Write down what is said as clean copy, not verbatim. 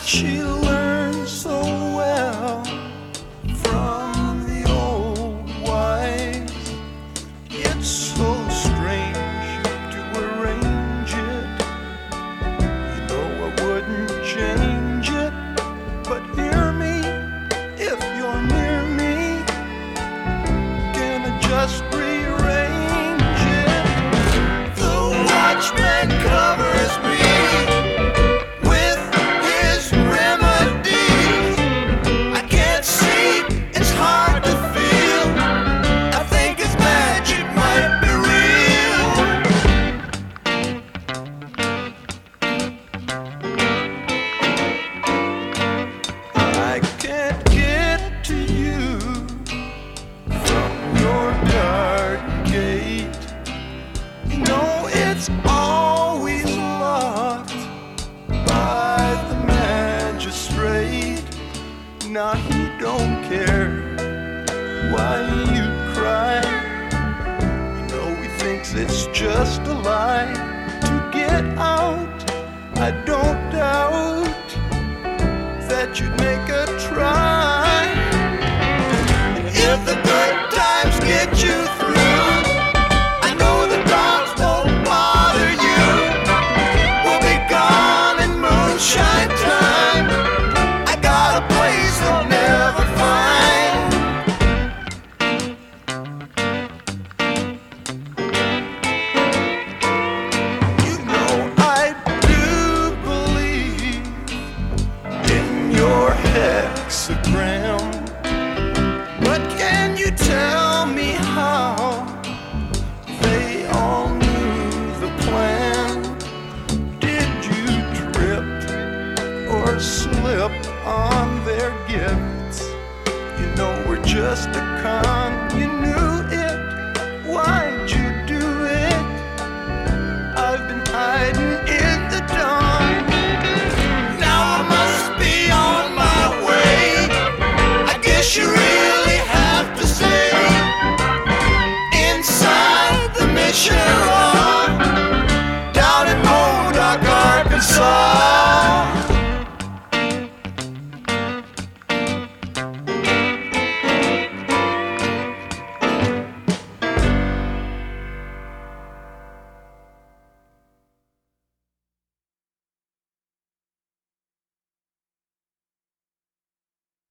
She learned so well from the old wives. It's so strange to arrange it. You know I wouldn't change it, but hear me if you're near me. Can I just rearrange it? The watchman covers me. It's always locked by the magistrate. Now he don't care why you cry. You know he thinks it's just a lie to get out. I don't doubt that you'd make a try. And if the good times get you through, shine time. I got a place they'll never find. You know I do believe in your hexagram, but can you tell me how they all knew the plan? Or slip on their gifts? You know we're just a